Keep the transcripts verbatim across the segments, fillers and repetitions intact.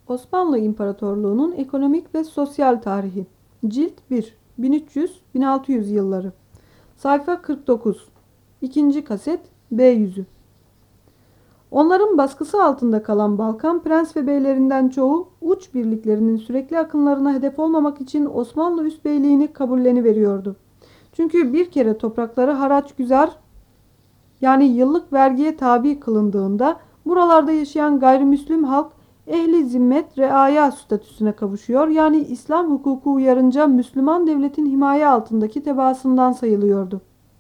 Osmanlı İmparatorluğu'nun ekonomik ve sosyal tarihi. Cilt bir. bin üç yüz - bin altı yüz yılları. Sayfa kırk dokuz. İkinci kaset B yüzü. Onların baskısı altında kalan Balkan prens ve beylerinden çoğu uç birliklerinin sürekli akınlarına hedef olmamak için Osmanlı üsbeyliğini kabulleniveriyordu. Çünkü bir kere toprakları haraç güzar, yani yıllık vergiye tabi kılındığında buralarda yaşayan gayrimüslim halk ehli zimmet reaya statüsüne kavuşuyor, yani İslam hukuku uyarınca Müslüman devletin himaye altındaki tebaasından sayılıyordu.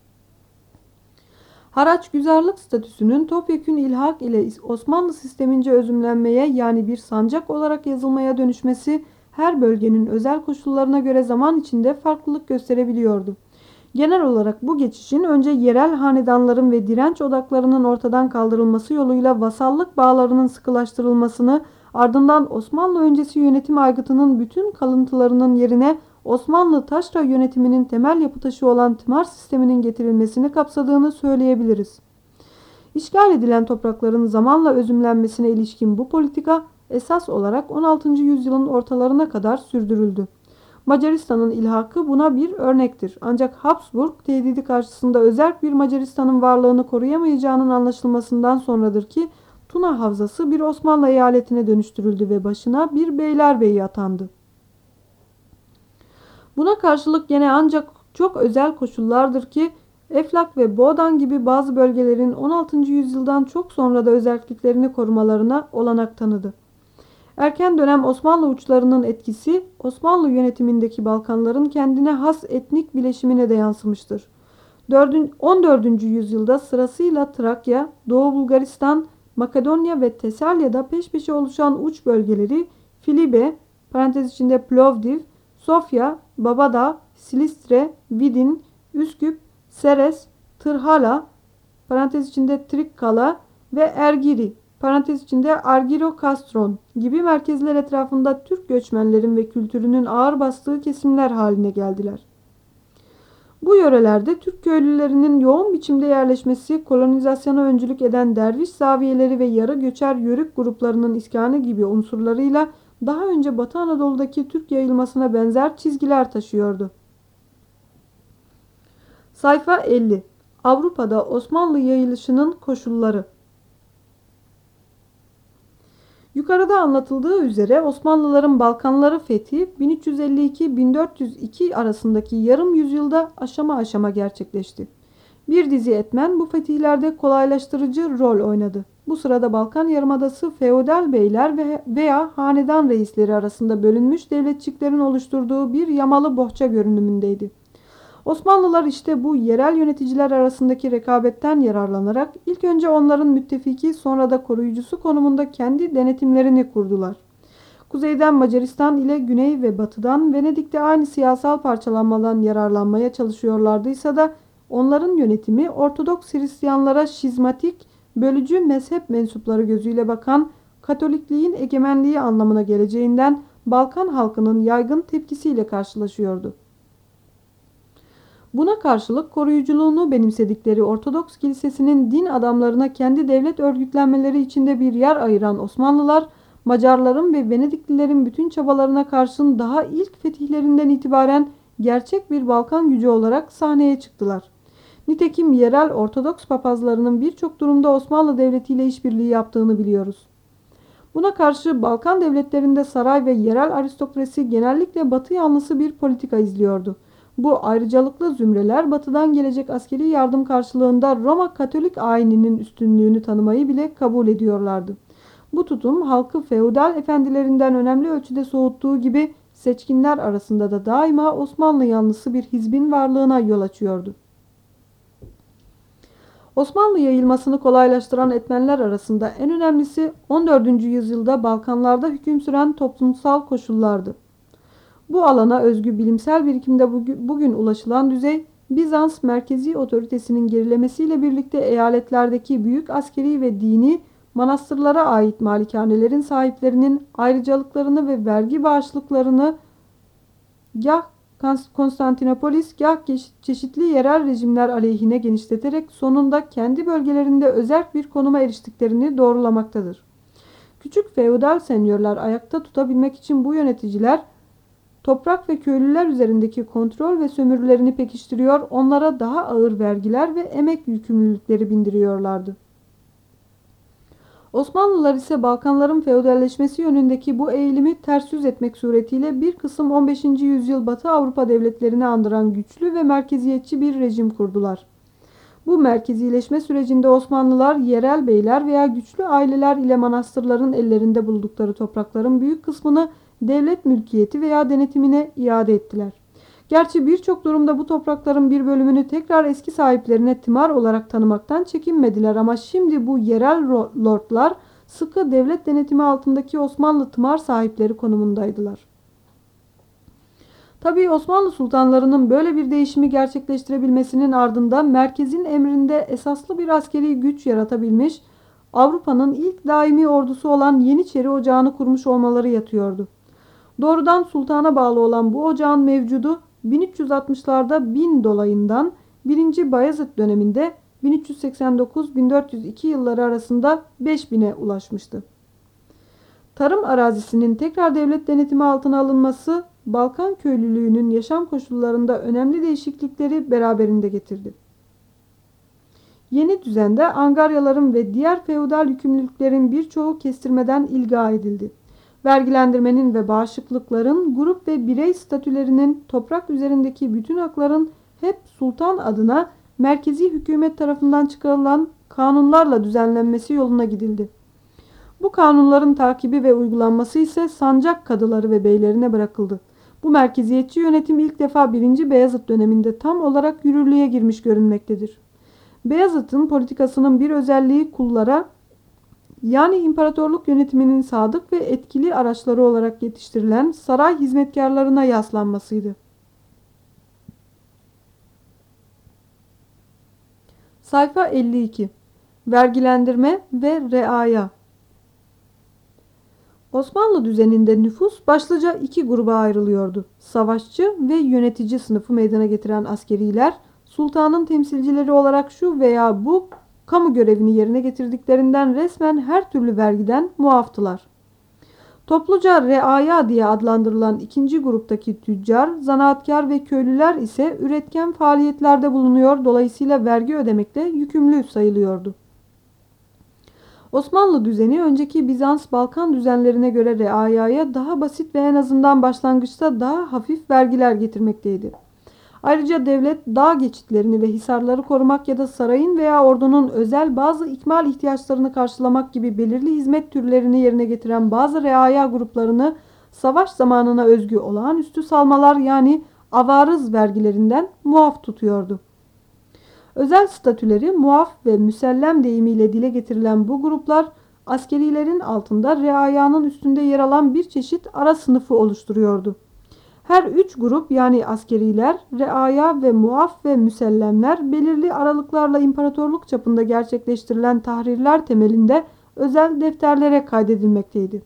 Haraç güzarlık statüsünün topyekün ilhak ile Osmanlı sistemince özümlenmeye, yani bir sancak olarak yazılmaya dönüşmesi her bölgenin özel koşullarına göre zaman içinde farklılık gösterebiliyordu. Genel olarak bu geçişin önce yerel hanedanların ve direnç odaklarının ortadan kaldırılması yoluyla vasallık bağlarının sıkılaştırılmasını, ardından Osmanlı öncesi yönetim aygıtının bütün kalıntılarının yerine Osmanlı taşra yönetiminin temel yapı taşı olan tımar sisteminin getirilmesini kapsadığını söyleyebiliriz. İşgal edilen toprakların zamanla özümlenmesine ilişkin bu politika esas olarak on altıncı yüzyılın ortalarına kadar sürdürüldü. Macaristan'ın ilhakı buna bir örnektir. Ancak Habsburg tehdidi karşısında özerk bir Macaristan'ın varlığını koruyamayacağının anlaşılmasından sonradır ki Tuna Havzası bir Osmanlı eyaletine dönüştürüldü ve başına bir beylerbeyi atandı. Buna karşılık gene ancak çok özel koşullardır ki Eflak ve Boğdan gibi bazı bölgelerin on altıncı yüzyıldan çok sonra da özerkliklerini korumalarına olanak tanıdı. Erken dönem Osmanlı uçlarının etkisi Osmanlı yönetimindeki Balkanların kendine has etnik bileşimine de yansımıştır. on dördüncü yüzyılda sırasıyla Trakya, Doğu Bulgaristan, Makedonya ve Tesalya'da peş peşe oluşan uç bölgeleri Filibe, parantez içinde Plovdiv, Sofya, Babadağ, Silistre, Vidin, Üsküp, Seres, Tırhala, parantez içinde Trikkala ve Ergiri, parantez içinde Argiro-Kastron gibi merkezler etrafında Türk göçmenlerin ve kültürünün ağır bastığı kesimler haline geldiler. Bu yörelerde Türk köylülerinin yoğun biçimde yerleşmesi, kolonizasyona öncülük eden derviş zaviyeleri ve yarı göçer yörük gruplarının iskanı gibi unsurlarıyla daha önce Batı Anadolu'daki Türk yayılmasına benzer çizgiler taşıyordu. Sayfa elli. Avrupa'da Osmanlı yayılışının koşulları. Yukarıda anlatıldığı üzere Osmanlıların Balkanları fethi bin üç yüz elli iki - bin dört yüz iki arasındaki yarım yüzyılda aşama aşama gerçekleşti. Bir dizi etmen bu fetihlerde kolaylaştırıcı rol oynadı. Bu sırada Balkan Yarımadası feodal beyler veya hanedan reisleri arasında bölünmüş devletçiklerin oluşturduğu bir yamalı bohça görünümündeydi. Osmanlılar işte bu yerel yöneticiler arasındaki rekabetten yararlanarak ilk önce onların müttefiki, sonra da koruyucusu konumunda kendi denetimlerini kurdular. Kuzeyden Macaristan ile güney ve batıdan Venedik'te aynı siyasal parçalanmadan yararlanmaya çalışıyorlardıysa da onların yönetimi Ortodoks Hristiyanlara şizmatik, bölücü mezhep mensupları gözüyle bakan Katolikliğin egemenliği anlamına geleceğinden Balkan halkının yaygın tepkisiyle karşılaşıyordu. Buna karşılık koruyuculuğunu benimsedikleri Ortodoks Kilisesi'nin din adamlarına kendi devlet örgütlenmeleri içinde bir yer ayıran Osmanlılar, Macarların ve Venediklilerin bütün çabalarına karşın daha ilk fetihlerinden itibaren gerçek bir Balkan gücü olarak sahneye çıktılar. Nitekim yerel Ortodoks papazlarının birçok durumda Osmanlı Devleti ile işbirliği yaptığını biliyoruz. Buna karşı Balkan devletlerinde saray ve yerel aristokrasi genellikle Batı yanlısı bir politika izliyordu. Bu ayrıcalıklı zümreler Batı'dan gelecek askeri yardım karşılığında Roma Katolik ayininin üstünlüğünü tanımayı bile kabul ediyorlardı. Bu tutum halkı feodal efendilerinden önemli ölçüde soğuttuğu gibi seçkinler arasında da daima Osmanlı yanlısı bir hizbin varlığına yol açıyordu. Osmanlı yayılmasını kolaylaştıran etmenler arasında en önemlisi on dördüncü yüzyılda Balkanlarda hüküm süren toplumsal koşullardı. Bu alana özgü bilimsel birikimde bugün ulaşılan düzey, Bizans merkezi otoritesinin gerilemesiyle birlikte eyaletlerdeki büyük askeri ve dini manastırlara ait malikanelerin sahiplerinin ayrıcalıklarını ve vergi bağışlıklarını gah Konstantinopolis, gah çeşitli yerel rejimler aleyhine genişleterek sonunda kendi bölgelerinde özerk bir konuma eriştiklerini doğrulamaktadır. Küçük feodal senyörler ayakta tutabilmek için bu yöneticiler toprak ve köylüler üzerindeki kontrol ve sömürülerini pekiştiriyor, onlara daha ağır vergiler ve emek yükümlülükleri bindiriyorlardı. Osmanlılar ise Balkanların feodalleşmesi yönündeki bu eğilimi ters yüz etmek suretiyle bir kısım on beşinci yüzyıl Batı Avrupa devletlerini andıran güçlü ve merkeziyetçi bir rejim kurdular. Bu merkezileşme sürecinde Osmanlılar yerel beyler veya güçlü aileler ile manastırların ellerinde buldukları toprakların büyük kısmını devlet mülkiyeti veya denetimine iade ettiler. Gerçi birçok durumda bu toprakların bir bölümünü tekrar eski sahiplerine tımar olarak tanımaktan çekinmediler ama şimdi bu yerel lordlar sıkı devlet denetimi altındaki Osmanlı tımar sahipleri konumundaydılar. Tabii Osmanlı sultanlarının böyle bir değişimi gerçekleştirebilmesinin ardında merkezin emrinde esaslı bir askeri güç yaratabilmiş, Avrupa'nın ilk daimi ordusu olan Yeniçeri Ocağı'nı kurmuş olmaları yatıyordu. Doğrudan sultana bağlı olan bu ocağın mevcudu bin üç yüz altmışlarda bin dolayından birinci. Bayezid döneminde bin üç yüz seksen dokuz bin dört yüz iki yılları arasında beş bine ulaşmıştı. Tarım arazisinin tekrar devlet denetimi altına alınması Balkan köylülüğünün yaşam koşullarında önemli değişiklikleri beraberinde getirdi. Yeni düzende angaryaların ve diğer feodal yükümlülüklerin birçoğu kestirmeden ilga edildi. Vergilendirmenin ve bağışıklıkların, grup ve birey statülerinin, toprak üzerindeki bütün hakların hep sultan adına merkezi hükümet tarafından çıkarılan kanunlarla düzenlenmesi yoluna gidildi. Bu kanunların takibi ve uygulanması ise sancak kadıları ve beylerine bırakıldı. Bu merkeziyetçi yönetim ilk defa birinci. Beyazıt döneminde tam olarak yürürlüğe girmiş görünmektedir. Beyazıt'ın politikasının bir özelliği kullara, yani imparatorluk yönetiminin sadık ve etkili araçları olarak yetiştirilen saray hizmetkarlarına yaslanmasıydı. Sayfa elli iki. Vergilendirme ve reaya. Osmanlı düzeninde nüfus başlıca iki gruba ayrılıyordu. Savaşçı ve yönetici sınıfı meydana getiren askeriler, sultanın temsilcileri olarak şu veya bu kamu görevini yerine getirdiklerinden resmen her türlü vergiden muaftılar. Topluca reaya diye adlandırılan ikinci gruptaki tüccar, zanaatkar ve köylüler ise üretken faaliyetlerde bulunuyor, dolayısıyla vergi ödemekle yükümlü sayılıyordu. Osmanlı düzeni önceki Bizans-Balkan düzenlerine göre reayaya daha basit ve en azından başlangıçta daha hafif vergiler getirmekteydi. Ayrıca devlet dağ geçitlerini ve hisarları korumak ya da sarayın veya ordunun özel bazı ikmal ihtiyaçlarını karşılamak gibi belirli hizmet türlerini yerine getiren bazı reaya gruplarını savaş zamanına özgü olağanüstü salmalar yani avarız vergilerinden muaf tutuyordu. Özel statüleri muaf ve müsellem deyimiyle dile getirilen bu gruplar askerilerin altında reayanın üstünde yer alan bir çeşit ara sınıfı oluşturuyordu. Her üç grup yani askeriler, reaya ve muaf ve müsellemler belirli aralıklarla imparatorluk çapında gerçekleştirilen tahrirler temelinde özel defterlere kaydedilmekteydi.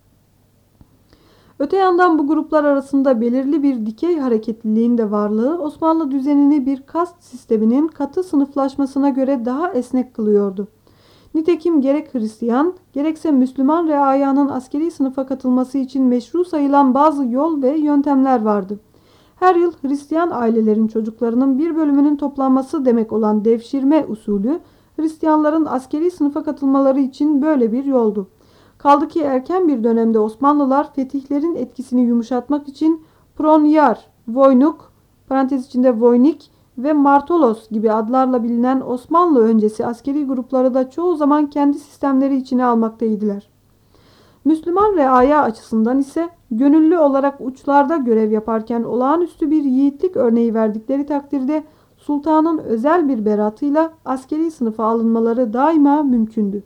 Öte yandan bu gruplar arasında belirli bir dikey hareketliliğin de varlığı Osmanlı düzenini bir kast sisteminin katı sınıflaşmasına göre daha esnek kılıyordu. Nitekim gerek Hristiyan gerekse Müslüman reayanın askeri sınıfa katılması için meşru sayılan bazı yol ve yöntemler vardı. Her yıl Hristiyan ailelerin çocuklarının bir bölümünün toplanması demek olan devşirme usulü Hristiyanların askeri sınıfa katılmaları için böyle bir yoldu. Kaldı ki erken bir dönemde Osmanlılar fetihlerin etkisini yumuşatmak için Pronyar, Voynuk, parantez içinde Voynik ve Martolos gibi adlarla bilinen Osmanlı öncesi askeri grupları da çoğu zaman kendi sistemleri içine almaktaydılar. Müslüman reaya açısından ise gönüllü olarak uçlarda görev yaparken olağanüstü bir yiğitlik örneği verdikleri takdirde sultanın özel bir beratıyla askeri sınıfa alınmaları daima mümkündü.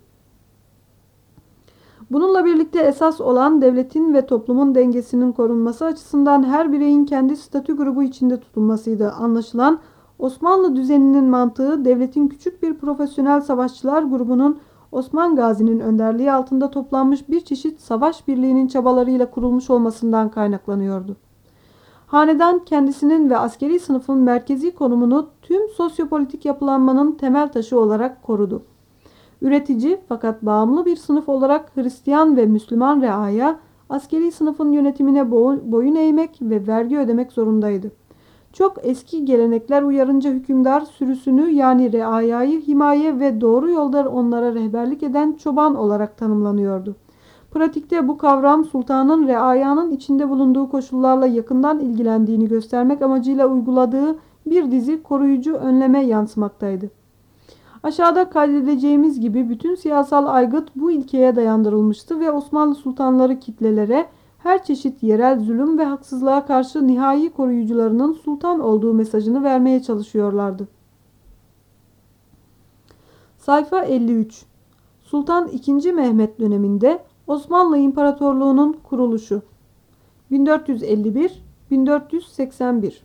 Bununla birlikte esas olan devletin ve toplumun dengesinin korunması açısından her bireyin kendi statü grubu içinde tutulmasıydı. Anlaşılan Osmanlı düzeninin mantığı devletin küçük bir profesyonel savaşçılar grubunun Osman Gazi'nin önderliği altında toplanmış bir çeşit savaş birliğinin çabalarıyla kurulmuş olmasından kaynaklanıyordu. Hanedan kendisinin ve askeri sınıfın merkezi konumunu tüm sosyopolitik yapılanmanın temel taşı olarak korudu. Üretici fakat bağımlı bir sınıf olarak Hristiyan ve Müslüman reaya askeri sınıfın yönetimine boyun eğmek ve vergi ödemek zorundaydı. Çok eski gelenekler uyarınca hükümdar sürüsünü yani reayayı himaye ve doğru yolda onlara rehberlik eden çoban olarak tanımlanıyordu. Pratikte bu kavram sultanın reayanın içinde bulunduğu koşullarla yakından ilgilendiğini göstermek amacıyla uyguladığı bir dizi koruyucu önleme yansımaktaydı. Aşağıda kaydedeceğimiz gibi bütün siyasal aygıt bu ilkeye dayandırılmıştı ve Osmanlı sultanları kitlelere her çeşit yerel zulüm ve haksızlığa karşı nihai koruyucularının sultan olduğu mesajını vermeye çalışıyorlardı. Sayfa elli üç. Sultan ikinci. Mehmet döneminde Osmanlı İmparatorluğu'nun kuruluşu bin dört yüz elli bir - bin dört yüz seksen bir.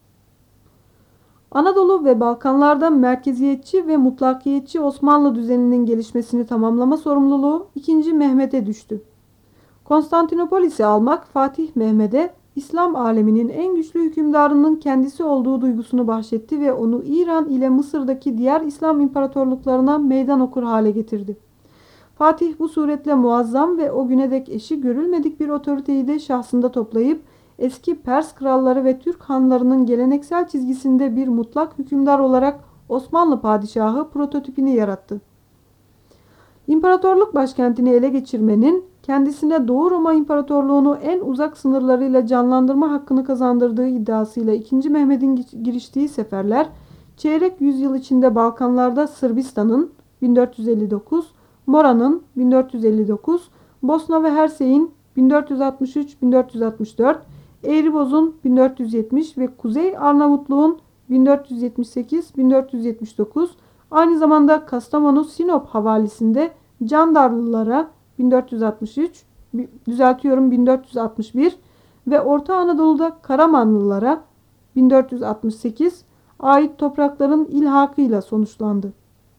Anadolu ve Balkanlarda merkeziyetçi ve mutlakiyetçi Osmanlı düzeninin gelişmesini tamamlama sorumluluğu ikinci. Mehmet'e düştü. Konstantinopolis'i almak Fatih Mehmet'e İslam aleminin en güçlü hükümdarının kendisi olduğu duygusunu bahşetti ve onu İran ile Mısır'daki diğer İslam imparatorluklarına meydan okur hale getirdi. Fatih bu suretle muazzam ve o güne dek eşi görülmedik bir otoriteyi de şahsında toplayıp eski Pers kralları ve Türk hanlarının geleneksel çizgisinde bir mutlak hükümdar olarak Osmanlı padişahı prototipini yarattı. İmparatorluk başkentini ele geçirmenin kendisine Doğu Roma İmparatorluğu'nu en uzak sınırlarıyla canlandırma hakkını kazandırdığı iddiasıyla ikinci. Mehmet'in giriştiği seferler çeyrek yüzyıl içinde Balkanlarda Sırbistan'ın bin dört yüz elli dokuz, Mora'nın bin dört yüz elli dokuz, Bosna ve Hersey'in bin dört yüz altmış üç - bin dört yüz altmış dört, Eğriboz'un bin dört yüz yetmiş ve Kuzey Arnavutluğun bin dört yüz yetmiş sekiz - bin dört yüz yetmiş dokuz, aynı zamanda Kastamonu Sinop havalisinde Candarlılara bin dört yüz altmış üç, düzeltiyorum bin dört yüz altmış bir ve Orta Anadolu'da Karamanlılara bin dört yüz altmış sekiz ait toprakların ilhakıyla sonuçlandı.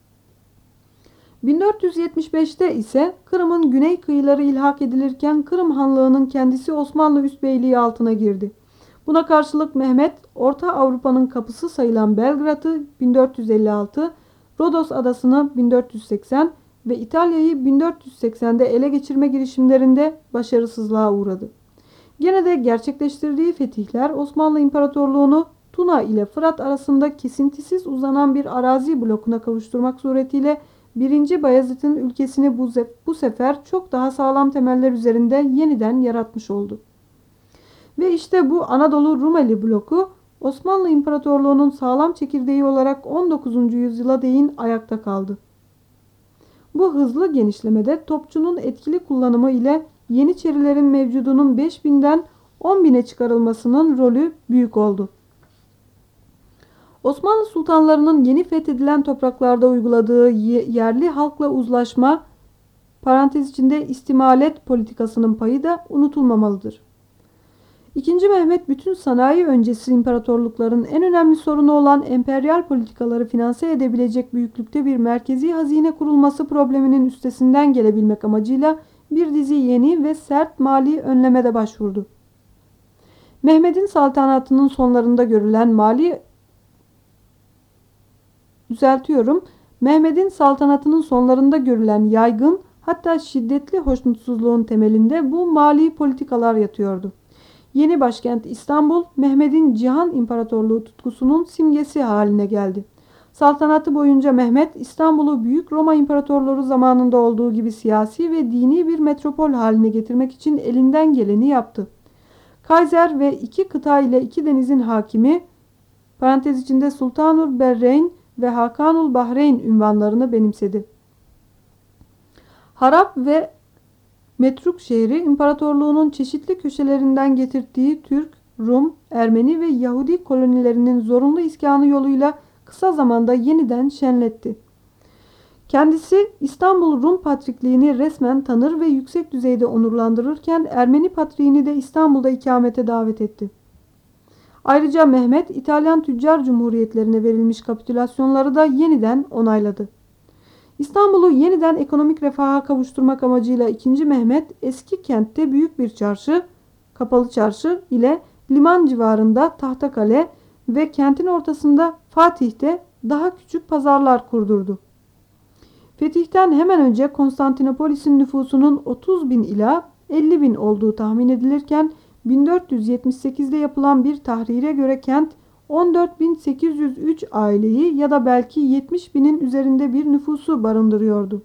bin dört yüz yetmiş beşte ise Kırım'ın güney kıyıları ilhak edilirken Kırım Hanlığı'nın kendisi Osmanlı Üsbeyliği altına girdi. Buna karşılık Mehmet, Orta Avrupa'nın kapısı sayılan Belgrad'ı bin dört yüz elli altı, Rodos adasını bin dört yüz seksen ve İtalya'yı bin dört yüz seksende ele geçirme girişimlerinde başarısızlığa uğradı. Gene de gerçekleştirdiği fetihler Osmanlı İmparatorluğu'nu Tuna ile Fırat arasında kesintisiz uzanan bir arazi blokuna kavuşturmak suretiyle birinci. Bayezid'in ülkesini bu, bu sefer çok daha sağlam temeller üzerinde yeniden yaratmış oldu. Ve işte bu Anadolu Rumeli bloku Osmanlı İmparatorluğu'nun sağlam çekirdeği olarak on dokuzuncu yüzyıla değin ayakta kaldı. Bu hızlı genişlemede topçunun etkili kullanımı ile Yeniçerilerin mevcudunun beş binden on bine çıkarılmasının rolü büyük oldu. Osmanlı sultanlarının yeni fethedilen topraklarda uyguladığı yerli halkla uzlaşma, parantez içinde istimalet politikasının payı da unutulmamalıdır. ikinci. Mehmet bütün sanayi öncesi imparatorlukların en önemli sorunu olan emperyal politikaları finanse edebilecek büyüklükte bir merkezi hazine kurulması probleminin üstesinden gelebilmek amacıyla bir dizi yeni ve sert mali önlemede başvurdu. Mehmet'in saltanatının sonlarında görülen mali düzeltiyorum. Mehmet'in saltanatının sonlarında görülen yaygın hatta şiddetli hoşnutsuzluğun temelinde bu mali politikalar yatıyordu. Yeni başkent İstanbul, Mehmet'in Cihan İmparatorluğu tutkusunun simgesi haline geldi. Saltanatı boyunca Mehmet, İstanbul'u Büyük Roma İmparatorluğu zamanında olduğu gibi siyasi ve dini bir metropol haline getirmek için elinden geleni yaptı. Kaiser ve iki kıta ile iki denizin hakimi, parantez içinde Sultanul Berreyn ve Hakanul Bahreyn ünvanlarını benimsedi. Harap ve Metruk şehri imparatorluğunun çeşitli köşelerinden getirdiği Türk, Rum, Ermeni ve Yahudi kolonilerinin zorunlu iskanı yoluyla kısa zamanda yeniden şenletti. Kendisi İstanbul Rum Patrikliğini resmen tanır ve yüksek düzeyde onurlandırırken Ermeni Patriğini de İstanbul'da ikamete davet etti. Ayrıca Mehmet İtalyan tüccar cumhuriyetlerine verilmiş kapitülasyonları da yeniden onayladı. İstanbul'u yeniden ekonomik refaha kavuşturmak amacıyla ikinci. Mehmet eski kentte büyük bir çarşı, Kapalı Çarşı ile liman civarında Tahtakale ve kentin ortasında Fatih'te daha küçük pazarlar kurdurdu. Fetihten hemen önce Konstantinopolis'in nüfusunun otuz bin ila elli bin olduğu tahmin edilirken bin dört yüz yetmiş sekizde yapılan bir tahrire göre kent on dört bin sekiz yüz üç aileyi ya da belki yetmiş binin üzerinde bir nüfusu barındırıyordu.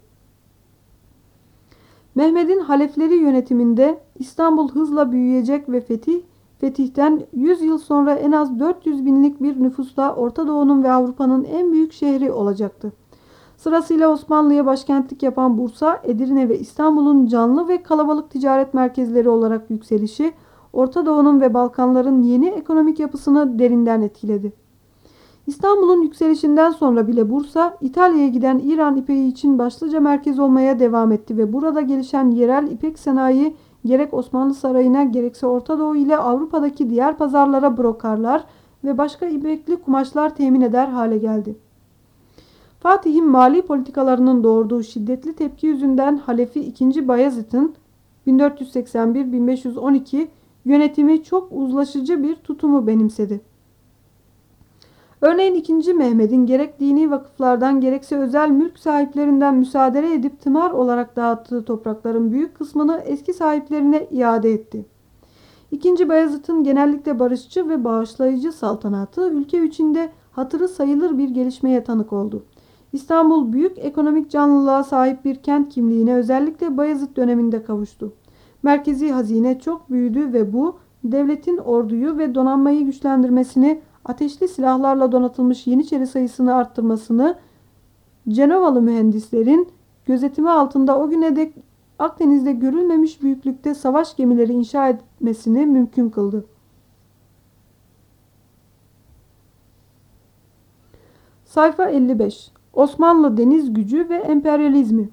Mehmet'in halefleri yönetiminde İstanbul hızla büyüyecek ve fetih, fetihten yüz yıl sonra en az dört yüz binlik bir nüfusla Orta Doğu'nun ve Avrupa'nın en büyük şehri olacaktı. Sırasıyla Osmanlı'ya başkentlik yapan Bursa, Edirne ve İstanbul'un canlı ve kalabalık ticaret merkezleri olarak yükselişi, Orta Doğu'nun ve Balkanların yeni ekonomik yapısını derinden etkiledi. İstanbul'un yükselişinden sonra bile Bursa, İtalya'ya giden İran ipeği için başlıca merkez olmaya devam etti ve burada gelişen yerel ipek sanayi gerek Osmanlı Sarayı'na gerekse Orta Doğu ile Avrupa'daki diğer pazarlara brokarlar ve başka ipekli kumaşlar temin eder hale geldi. Fatih'in mali politikalarının doğurduğu şiddetli tepki yüzünden Halefi ikinci. Bayezid'in bin dört yüz seksen bir - bin beş yüz on iki yönetimi çok uzlaşıcı bir tutumu benimsedi. Örneğin ikinci. Mehmet'in gerek dini vakıflardan gerekse özel mülk sahiplerinden müsaade edip tımar olarak dağıttığı toprakların büyük kısmını eski sahiplerine iade etti. ikinci. Bayezid'in genellikle barışçı ve bağışlayıcı saltanatı ülke içinde hatırı sayılır bir gelişmeye tanık oldu. İstanbul büyük ekonomik canlılığa sahip bir kent kimliğine özellikle Bayezid döneminde kavuştu. Merkezi hazine çok büyüdü ve bu devletin orduyu ve donanmayı güçlendirmesini, ateşli silahlarla donatılmış Yeniçeri sayısını arttırmasını, Cenova mühendislerin gözetimi altında o güne dek Akdeniz'de görülmemiş büyüklükte savaş gemileri inşa etmesini mümkün kıldı. Sayfa elli beş. Osmanlı deniz gücü ve emperyalizmi.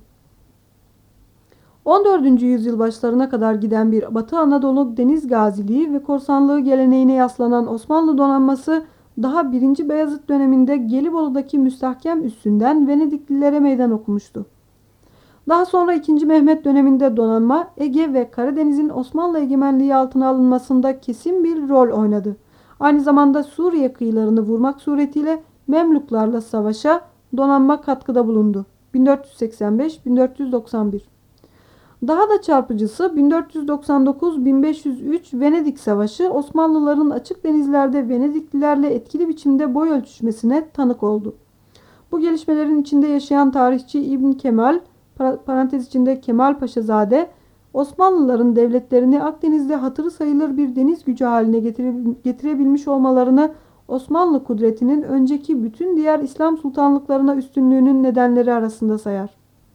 on dördüncü yüzyıl başlarına kadar giden bir Batı Anadolu deniz gaziliği ve korsanlığı geleneğine yaslanan Osmanlı donanması daha birinci. Beyazıt döneminde Gelibolu'daki müstahkem üssünden Venediklilere meydan okumuştu. Daha sonra ikinci. Mehmet döneminde donanma Ege ve Karadeniz'in Osmanlı egemenliği altına alınmasında kesin bir rol oynadı. Aynı zamanda Suriye kıyılarını vurmak suretiyle Memluklarla savaşa donanma katkıda bulundu. bin dört yüz seksen beş - bin dört yüz doksan bir. Daha da çarpıcısı bin dört yüz doksan dokuz - bin beş yüz üç Venedik Savaşı Osmanlıların açık denizlerde Venediklilerle etkili biçimde boy ölçüşmesine tanık oldu. Bu gelişmelerin içinde yaşayan tarihçi İbn Kemal, parantez içinde Kemal Paşazade, Osmanlıların devletlerini Akdeniz'de hatırı sayılır bir deniz gücü haline getirebilmiş olmalarını Osmanlı kudretinin önceki bütün diğer İslam sultanlıklarına üstünlüğünün nedenleri arasında sayar.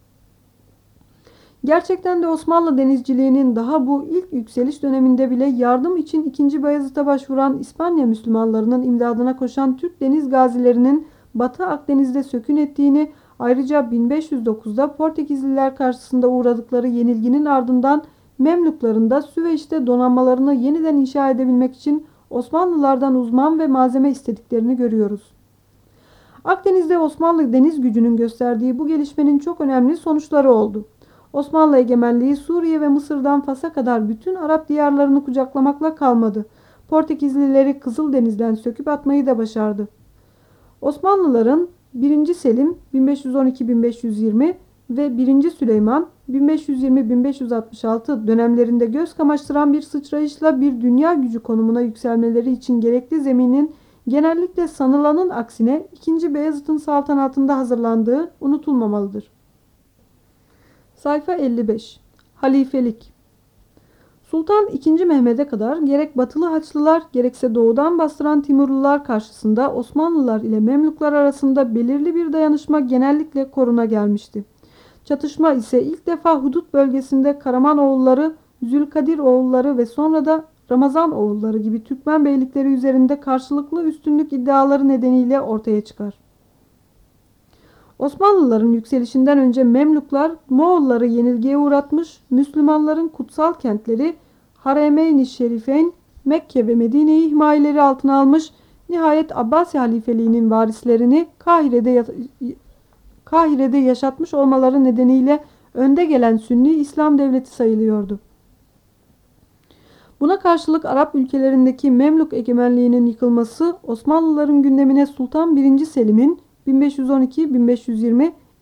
Gerçekten de Osmanlı denizciliğinin daha bu ilk yükseliş döneminde bile yardım için ikinci. Bayezid'e başvuran İspanya Müslümanlarının imdadına koşan Türk deniz gazilerinin Batı Akdeniz'de sökün ettiğini, ayrıca bin beş yüz dokuzda Portekizliler karşısında uğradıkları yenilginin ardından Memlukların da Süveyş'te donanmalarını yeniden inşa edebilmek için Osmanlılardan uzman ve malzeme istediklerini görüyoruz. Akdeniz'de Osmanlı deniz gücünün gösterdiği bu gelişmenin çok önemli sonuçları oldu. Osmanlı egemenliği Suriye ve Mısır'dan Fas'a kadar bütün Arap diyarlarını kucaklamakla kalmadı. Portekizlileri Kızıldeniz'den söküp atmayı da başardı. Osmanlıların birinci. Selim bin beş yüz on iki - bin beş yüz yirmi ve birinci. Süleyman bin beş yüz yirmi - bin beş yüz altmış altı dönemlerinde göz kamaştıran bir sıçrayışla bir dünya gücü konumuna yükselmeleri için gerekli zeminin genellikle sanılanın aksine ikinci. Beyazıt'ın saltanatında hazırlandığı unutulmamalıdır. Sayfa elli beş. Halifelik. Sultan ikinci. Mehmet'e kadar gerek Batılı Haçlılar gerekse doğudan bastıran Timurlular karşısında Osmanlılar ile Memluklar arasında belirli bir dayanışma genellikle koruna gelmişti. Çatışma ise ilk defa hudut bölgesinde Karaman oğulları, Zülkadir oğulları ve sonra da Ramazan oğulları gibi Türkmen beylikleri üzerinde karşılıklı üstünlük iddiaları nedeniyle ortaya çıkar. Osmanlıların yükselişinden önce Memluklar Moğolları yenilgiye uğratmış, Müslümanların kutsal kentleri Haremeyn-i Şerifeyn, Mekke ve Medine'yi himayeleri altına almış, nihayet Abbasi halifeliğinin varislerini Kahire'de, Kahire'de yaşatmış olmaları nedeniyle önde gelen Sünni İslam devleti sayılıyordu. Buna karşılık Arap ülkelerindeki Memluk egemenliğinin yıkılması Osmanlıların gündemine Sultan birinci. Selim'in bin beş yüz on iki - bin beş yüz yirmi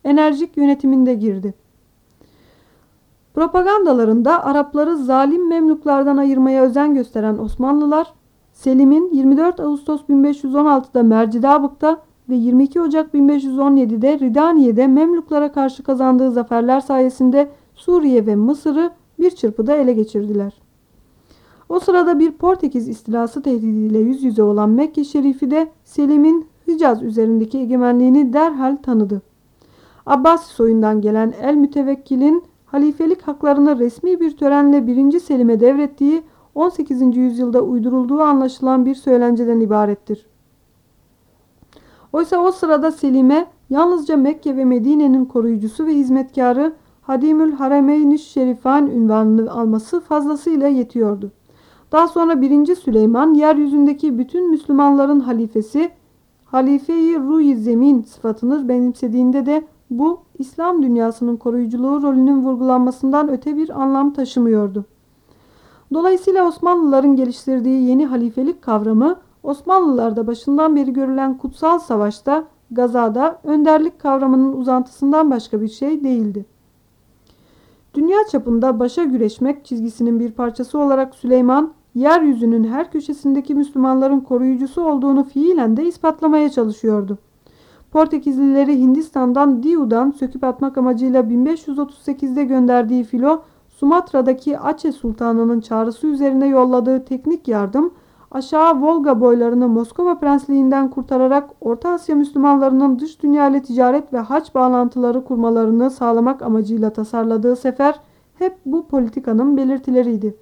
enerjik yönetiminde girdi. Propagandalarında Arapları zalim Memluklardan ayırmaya özen gösteren Osmanlılar, Selim'in yirmi dört Ağustos bin beş yüz on altıda Mercidabık'ta ve yirmi iki Ocak bin beş yüz on yedide Ridaniye'de Memluklara karşı kazandığı zaferler sayesinde Suriye ve Mısır'ı bir çırpıda ele geçirdiler. O sırada bir Portekiz istilası tehdidiyle yüz yüze olan Mekke Şerifi de Selim'in Hicaz üzerindeki egemenliğini derhal tanıdı. Abbasi soyundan gelen El Mütevekkil'in halifelik haklarını resmi bir törenle birinci Selim'e devrettiği on sekizinci yüzyılda uydurulduğu anlaşılan bir söylenceden ibarettir. Oysa o sırada Selim'e yalnızca Mekke ve Medine'nin koruyucusu ve hizmetkarı Hadimül Harameyn-i Şerifan unvanını alması fazlasıyla yetiyordu. Daha sonra birinci Süleyman yeryüzündeki bütün Müslümanların halifesi, Halife-i Ruh-i Zemin sıfatını benimsediğinde de bu İslam dünyasının koruyuculuğu rolünün vurgulanmasından öte bir anlam taşımıyordu. Dolayısıyla Osmanlıların geliştirdiği yeni halifelik kavramı Osmanlılarda başından beri görülen kutsal savaşta, gazada önderlik kavramının uzantısından başka bir şey değildi. Dünya çapında başa güreşmek çizgisinin bir parçası olarak Süleyman, yeryüzünün her köşesindeki Müslümanların koruyucusu olduğunu fiilen de ispatlamaya çalışıyordu. Portekizlileri Hindistan'dan Diu'dan söküp atmak amacıyla bin beş yüz otuz sekizde gönderdiği filo, Sumatra'daki Aceh Sultanı'nın çağrısı üzerine yolladığı teknik yardım, aşağı Volga boylarını Moskova Prensliğinden kurtararak Orta Asya Müslümanlarının dış dünya ile ticaret ve haç bağlantıları kurmalarını sağlamak amacıyla tasarladığı sefer hep bu politikanın belirtileriydi.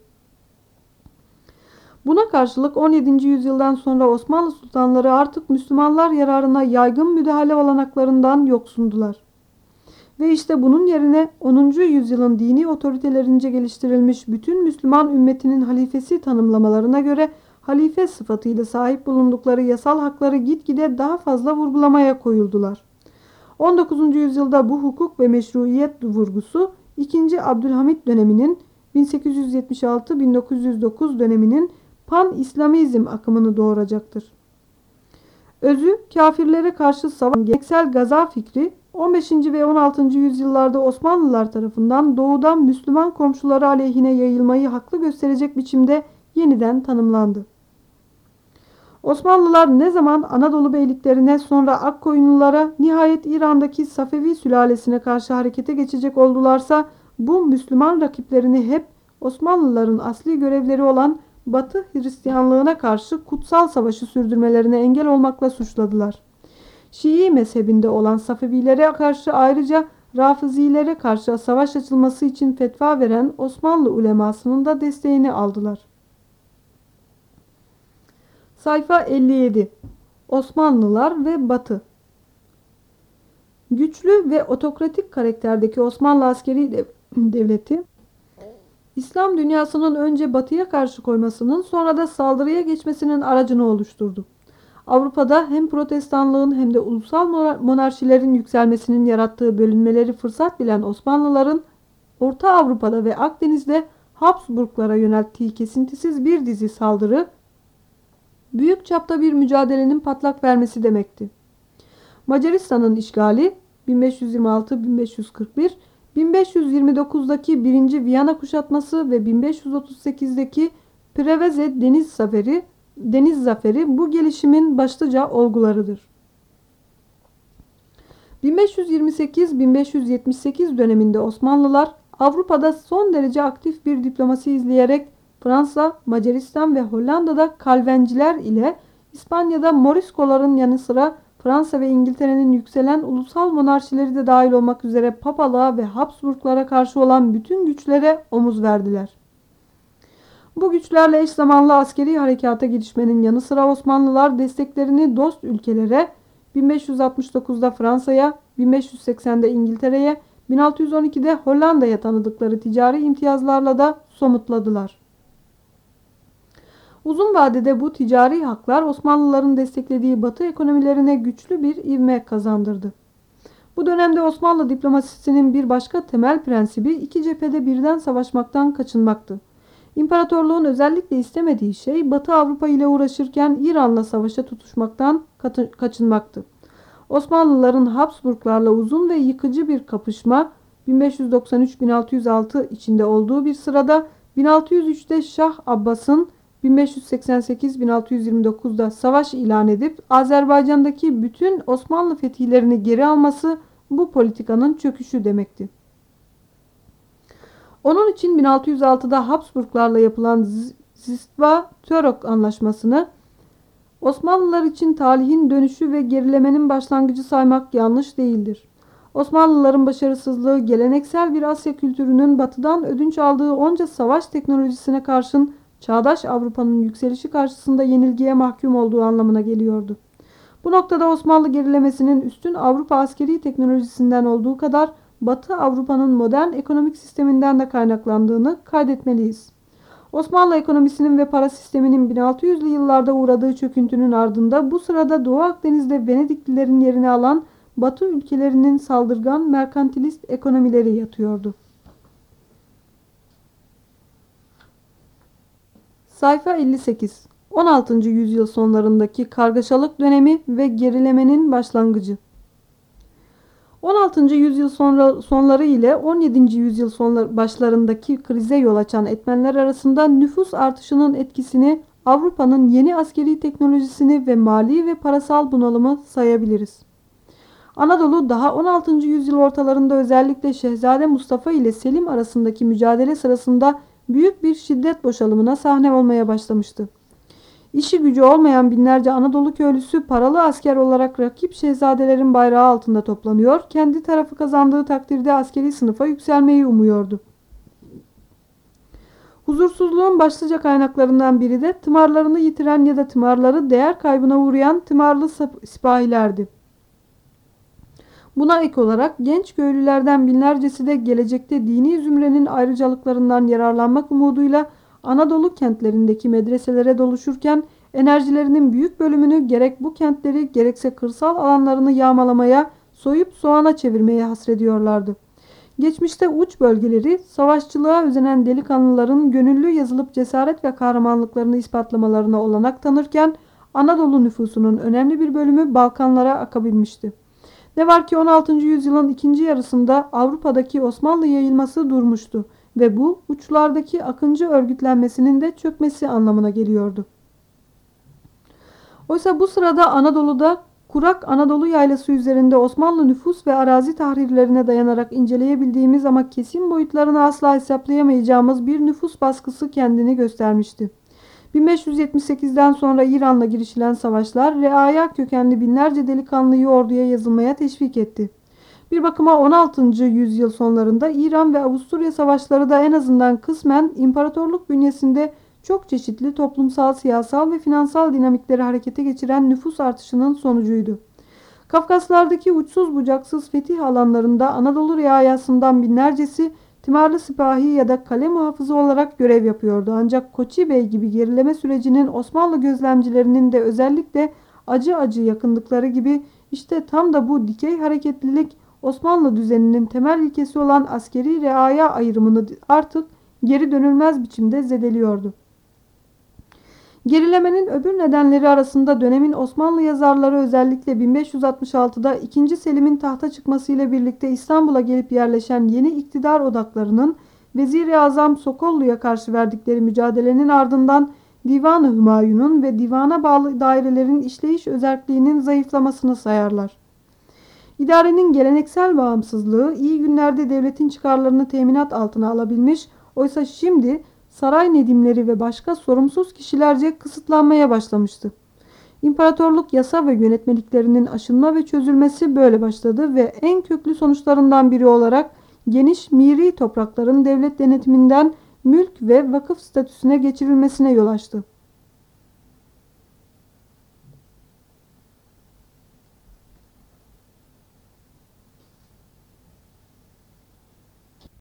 Buna karşılık on yedinci yüzyıldan sonra Osmanlı sultanları artık Müslümanlar yararına yaygın müdahale olanaklarından yoksundular. Ve işte bunun yerine onuncu yüzyılın dini otoritelerince geliştirilmiş bütün Müslüman ümmetinin halifesi tanımlamalarına göre halife sıfatıyla sahip bulundukları yasal hakları gitgide daha fazla vurgulamaya koyuldular. on dokuzuncu yüzyılda bu hukuk ve meşruiyet vurgusu ikinci. Abdülhamit döneminin bin sekiz yüz yetmiş altı bin dokuz yüz dokuz döneminin Pan-İslamizm akımını doğuracaktır. Özü kafirlere karşı savaşan geleneksel gaza fikri on beşinci ve on altıncı yüzyıllarda Osmanlılar tarafından doğudan Müslüman komşuları aleyhine yayılmayı haklı gösterecek biçimde yeniden tanımlandı. Osmanlılar ne zaman Anadolu beyliklerine, sonra Akkoyunlulara, nihayet İran'daki Safevi sülalesine karşı harekete geçecek oldularsa bu Müslüman rakiplerini hep Osmanlıların asli görevleri olan Batı Hristiyanlığına karşı kutsal savaşı sürdürmelerine engel olmakla suçladılar. Şii mezhebinde olan Safevilere karşı ayrıca Rafizilere karşı savaş açılması için fetva veren Osmanlı ulemasının da desteğini aldılar. Sayfa elli yedi. Osmanlılar ve Batı. Güçlü ve otokratik karakterdeki Osmanlı askeri devleti, İslam dünyasının önce Batı'ya karşı koymasının, sonra da saldırıya geçmesinin aracını oluşturdu. Avrupa'da hem protestanlığın hem de ulusal monarşilerin yükselmesinin yarattığı bölünmeleri fırsat bilen Osmanlıların Orta Avrupa'da ve Akdeniz'de Habsburglara yönelttiği kesintisiz bir dizi saldırı, büyük çapta bir mücadelenin patlak vermesi demekti. Macaristan'ın işgali bin beş yüz yirmi altı bin beş yüz kırk bir, bin beş yüz yirmi dokuzdaki birinci. Viyana kuşatması ve bin beş yüz otuz sekizdeki Preveze deniz zaferi, deniz zaferi bu gelişimin başlıca olgularıdır. bin beş yüz yirmi sekiz bin beş yüz yetmiş sekiz döneminde Osmanlılar Avrupa'da son derece aktif bir diplomasi izleyerek Fransa, Macaristan ve Hollanda'da Kalvenciler ile İspanya'da Moriscoların yanı sıra Fransa ve İngiltere'nin yükselen ulusal monarşileri de dahil olmak üzere Papalığa ve Habsburglara karşı olan bütün güçlere omuz verdiler. Bu güçlerle eş zamanlı askeri harekata girişmenin yanı sıra Osmanlılar desteklerini dost ülkelere, bin beş yüz altmış dokuzda Fransa'ya, bin beş yüz seksende İngiltere'ye, bin altı yüz on ikide Hollanda'ya tanıdıkları ticari imtiyazlarla da somutladılar. Uzun vadede bu ticari haklar Osmanlıların desteklediği Batı ekonomilerine güçlü bir ivme kazandırdı. Bu dönemde Osmanlı diplomasisinin bir başka temel prensibi iki cephede birden savaşmaktan kaçınmaktı. İmparatorluğun özellikle istemediği şey Batı Avrupa ile uğraşırken İran'la savaşa tutuşmaktan kaçınmaktı. Osmanlıların Habsburglarla uzun ve yıkıcı bir kapışma bin beş yüz doksan üç bin altı yüz altı içinde olduğu bir sırada bin altı yüz üçte Şah Abbas'ın bin beş yüz seksen sekiz bin altı yüz yirmi dokuzda savaş ilan edip Azerbaycan'daki bütün Osmanlı fetihlerini geri alması bu politikanın çöküşü demekti. Onun için bin altı yüz altıda Habsburglarla yapılan Zistva-Török Anlaşması'nı Osmanlılar için talihin dönüşü ve gerilemenin başlangıcı saymak yanlış değildir. Osmanlıların başarısızlığı geleneksel bir Asya kültürünün batıdan ödünç aldığı onca savaş teknolojisine karşın çağdaş Avrupa'nın yükselişi karşısında yenilgiye mahkum olduğu anlamına geliyordu. Bu noktada Osmanlı gerilemesinin üstün Avrupa askeri teknolojisinden olduğu kadar Batı Avrupa'nın modern ekonomik sisteminden de kaynaklandığını kaydetmeliyiz. Osmanlı ekonomisinin ve para sisteminin bin altı yüzlü yıllarda uğradığı çöküntünün ardında bu sırada Doğu Akdeniz'de Venediklilerin yerini alan Batı ülkelerinin saldırgan merkantilist ekonomileri yatıyordu. Sayfa elli sekiz. on altıncı yüzyıl sonlarındaki kargaşalık dönemi ve gerilemenin başlangıcı. on altıncı yüzyıl sonra, sonları ile on yedinci yüzyıl sonları başlarındaki krize yol açan etmenler arasında nüfus artışının etkisini, Avrupa'nın yeni askeri teknolojisini ve mali ve parasal bunalımı sayabiliriz. Anadolu daha on altıncı yüzyıl ortalarında özellikle Şehzade Mustafa ile Selim arasındaki mücadele sırasında büyük bir şiddet boşalımına sahne olmaya başlamıştı. İşi gücü olmayan binlerce Anadolu köylüsü paralı asker olarak rakip şehzadelerin bayrağı altında toplanıyor, kendi tarafı kazandığı takdirde askeri sınıfa yükselmeyi umuyordu. Huzursuzluğun başlıca kaynaklarından biri de tımarlarını yitiren ya da tımarları değer kaybına uğrayan tımarlı sipahilerdi. Buna ek olarak genç köylülerden binlercesi de gelecekte dini zümrenin ayrıcalıklarından yararlanmak umuduyla Anadolu kentlerindeki medreselere doluşurken enerjilerinin büyük bölümünü gerek bu kentleri gerekse kırsal alanlarını yağmalamaya, soyup soğana çevirmeye hasrediyorlardı. Geçmişte uç bölgeleri savaşçılığa özenen delikanlıların gönüllü yazılıp cesaret ve kahramanlıklarını ispatlamalarına olanak tanırken Anadolu nüfusunun önemli bir bölümü Balkanlara akabilmişti. Ne var ki on altıncı yüzyılın ikinci yarısında Avrupa'daki Osmanlı yayılması durmuştu ve bu uçlardaki Akıncı örgütlenmesinin de çökmesi anlamına geliyordu. Oysa bu sırada Anadolu'da kurak Anadolu yaylası üzerinde Osmanlı nüfus ve arazi tahrirlerine dayanarak inceleyebildiğimiz ama kesin boyutlarını asla hesaplayamayacağımız bir nüfus baskısı kendini göstermişti. bin beş yüz yetmiş sekizden sonra İran'la girişilen savaşlar reaya kökenli binlerce delikanlıyı orduya yazılmaya teşvik etti. Bir bakıma on altıncı yüzyıl sonlarında İran ve Avusturya savaşları da en azından kısmen imparatorluk bünyesinde çok çeşitli toplumsal, siyasal ve finansal dinamikleri harekete geçiren nüfus artışının sonucuydu. Kafkaslardaki uçsuz bucaksız fetih alanlarında Anadolu riayasından binlercesi timarlı sipahi ya da kale muhafızı olarak görev yapıyordu. Ancak Koçi Bey gibi gerileme sürecinin Osmanlı gözlemcilerinin de özellikle acı acı yakındıkları gibi işte tam da bu dikey hareketlilik Osmanlı düzeninin temel ilkesi olan askeri reaya ayrımını artık geri dönülmez biçimde zedeliyordu. Gerilemenin öbür nedenleri arasında dönemin Osmanlı yazarları özellikle bin beş yüz altmış altıda ikinci. Selim'in tahta çıkmasıyla birlikte İstanbul'a gelip yerleşen yeni iktidar odaklarının Vezir-i Azam Sokollu'ya karşı verdikleri mücadelenin ardından Divan-ı Hümayun'un ve divana bağlı dairelerin işleyiş özelliğinin zayıflamasını sayarlar. İdarenin geleneksel bağımsızlığı iyi günlerde devletin çıkarlarını teminat altına alabilmiş, oysa şimdi saray nedimleri ve başka sorumsuz kişilerce kısıtlanmaya başlamıştı. İmparatorluk yasa ve yönetmeliklerinin aşınma ve çözülmesi böyle başladı ve en köklü sonuçlarından biri olarak geniş miri toprakların devlet denetiminden mülk ve vakıf statüsüne geçirilmesine yol açtı.